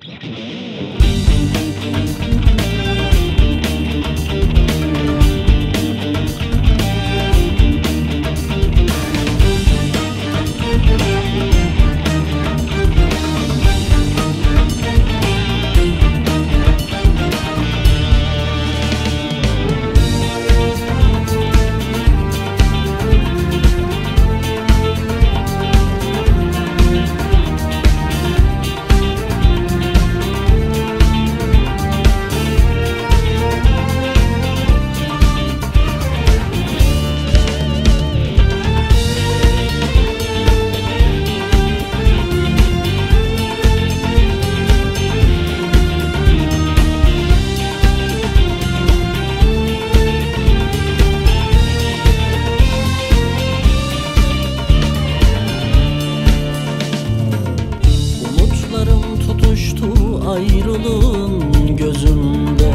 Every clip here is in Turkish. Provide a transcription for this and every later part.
Ayrılığın gözümde,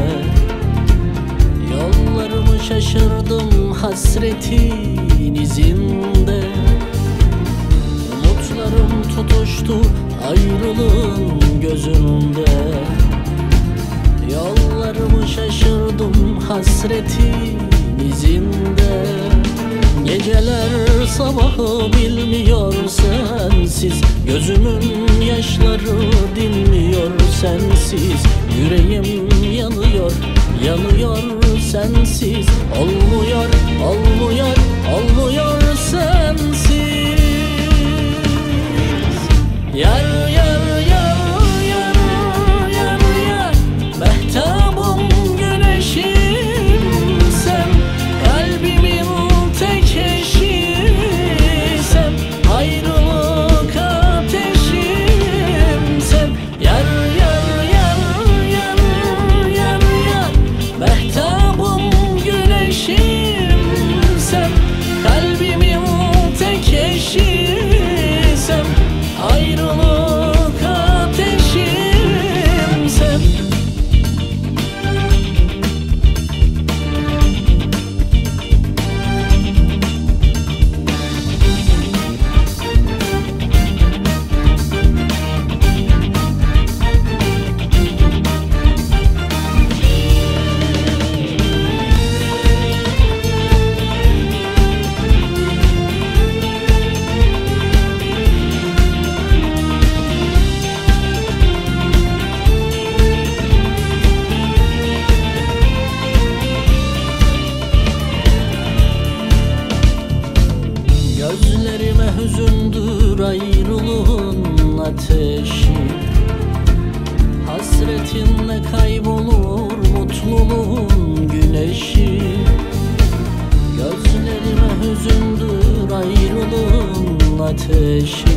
yollarımı şaşırdım hasretin izinde. Umutlarım tutuştu ayrılığın gözümde, yollarımı şaşırdım hasretin izinde. Geceler sabahı bilmiyor sensiz, gözümün yaşları dinmiyor sensiz. Yüreğim yanıyor, yanıyor sensiz. Olmuyor, olmuyor, olmuyor sensiz. Yar yar yar yar yar yar, mehtabım güneşim sen, kalbimin tek eşi sen, ayrılık ateşim sen. Yar yar yar yar yar yar, mehtabım güneşim sen, kalbimin tek eşi sen, ayrılık ateşim sen. Gözlerime hüzündür ayrılığın ateşi, hasretinle kaybolur mutluluğun güneşi. Gözlerime hüzündür ayrılığın ateşi,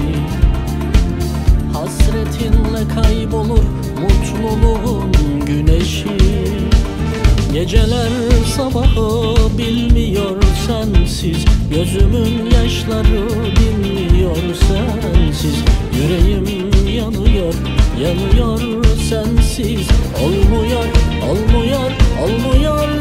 hasretinle kaybolur mutluluğun güneşi. Geceler sabahı bilmiyor sensiz, gözümün yaşları dinmiyor sensiz. Yüreğim yanıyor, yanıyor sensiz. Olmuyor, olmuyor, olmuyor